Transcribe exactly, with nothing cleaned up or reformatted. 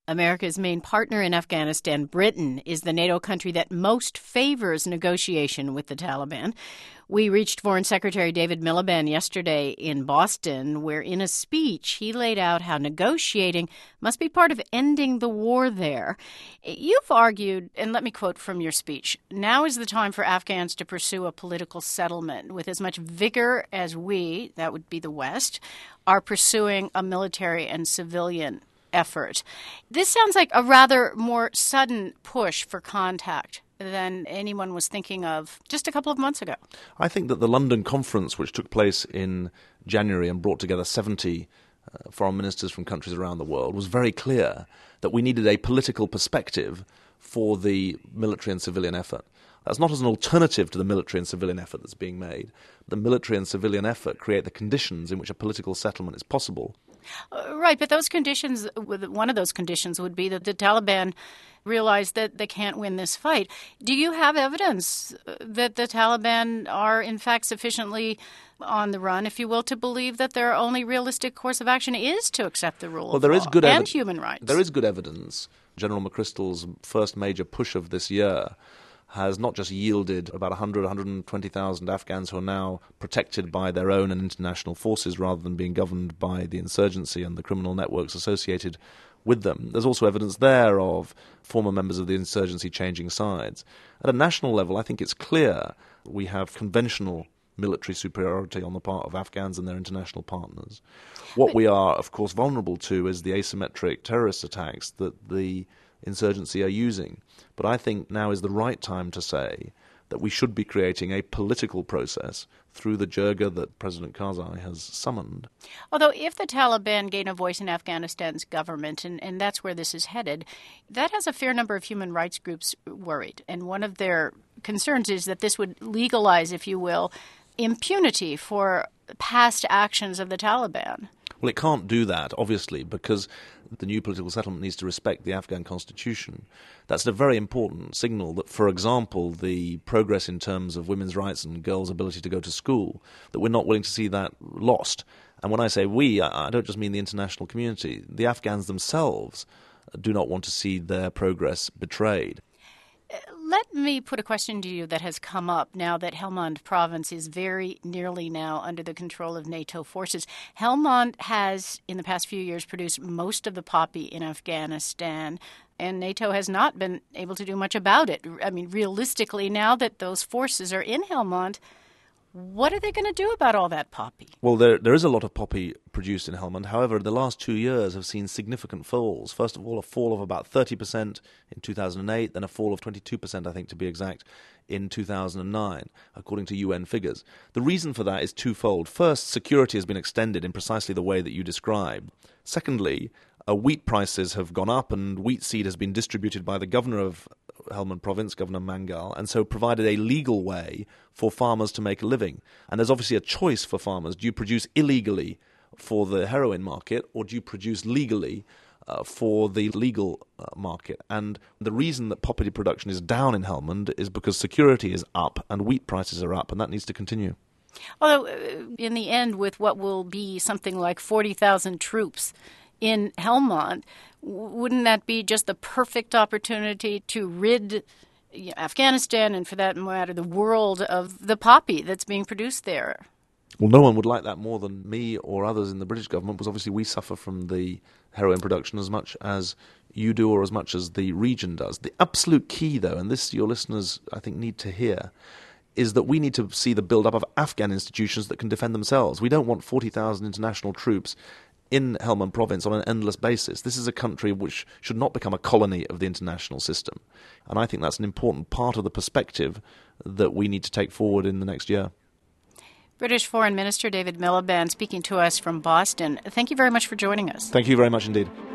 America's main partner in Afghanistan, Britain, is the NATO country that most favors negotiation with the Taliban. We reached Foreign Secretary David Miliband yesterday in Boston, where in a speech he laid out how negotiating must be part of ending the war there. You've argued, and let me quote from your speech, "Now is the time for Afghans to pursue a political settlement with as much vigor as we," that would be the West, "are pursuing a military and civilian effort." This sounds like a rather more sudden push for contact than anyone was thinking of just a couple of months ago. I think that the London conference, which took place in January and brought together seventy uh, foreign ministers from countries around the world, was very clear that we needed a political perspective for the military and civilian effort. That's not as an alternative to the military and civilian effort that's being made. The military and civilian effort create the conditions in which a political settlement is possible. Uh, right, but those conditions, one of those conditions would be that the Taliban realize that they can't win this fight. Do you have evidence that the Taliban are, in fact, sufficiently on the run, if you will, to believe that their only realistic course of action is to accept the rule well, of there law is good and evi- human rights? There is good evidence. General McChrystal's first major push of this year has not just yielded about one hundred, one hundred twenty thousand Afghans who are now protected by their own and international forces rather than being governed by the insurgency and the criminal networks associated with them. There's also evidence there of former members of the insurgency changing sides. At a national level, I think it's clear we have conventional military superiority on the part of Afghans and their international partners. What but, we are, of course, vulnerable to is the asymmetric terrorist attacks that the insurgency are using. But I think now is the right time to say that we should be creating a political process through the jirga that President Karzai has summoned. Although if the Taliban gain a voice in Afghanistan's government, and, and that's where this is headed, that has a fair number of human rights groups worried. And one of their concerns is that this would legalize, if you will, impunity for past actions of the Taliban. Well, it can't do that, obviously, because the new political settlement needs to respect the Afghan constitution. That's a very important signal that, for example, the progress in terms of women's rights and girls' ability to go to school, that we're not willing to see that lost. And when I say we, I don't just mean the international community. The Afghans themselves do not want to see their progress betrayed. Let me put a question to you that has come up now that Helmand province is very nearly now under the control of NATO forces. Helmand has, in the past few years, produced most of the poppy in Afghanistan, and NATO has not been able to do much about it. I mean, realistically, now that those forces are in Helmand, what are they going to do about all that poppy? Well, there there is a lot of poppy produced in Helmand. However, the last two years have seen significant falls. First of all, a fall of about thirty percent in two thousand eight, then a fall of twenty-two percent, I think, to be exact, in two thousand nine, according to U N figures. The reason for that is twofold. First, security has been extended in precisely the way that you described. Secondly, uh, wheat prices have gone up, and wheat seed has been distributed by the governor of Helmand province, Governor Mangal, and so provided a legal way for farmers to make a living. And there's obviously a choice for farmers. Do you produce illegally for the heroin market, or do you produce legally uh, for the legal uh, market? And the reason that poppy production is down in Helmand is because security is up and wheat prices are up, and that needs to continue. Although, in the end, with what will be something like forty thousand troops in Helmand, wouldn't that be just the perfect opportunity to rid you know, Afghanistan, and for that matter the world, of the poppy that's being produced there? Well, no one would like that more than me or others in the British government, because obviously we suffer from the heroin production as much as you do or as much as the region does. The absolute key, though, and this your listeners, I think, need to hear, is that we need to see the build-up of Afghan institutions that can defend themselves. We don't want forty thousand international troops in Helmand province on an endless basis. This is a country which should not become a colony of the international system. And I think that's an important part of the perspective that we need to take forward in the next year. British Foreign Minister David Miliband speaking to us from Boston. Thank you very much for joining us. Thank you very much indeed.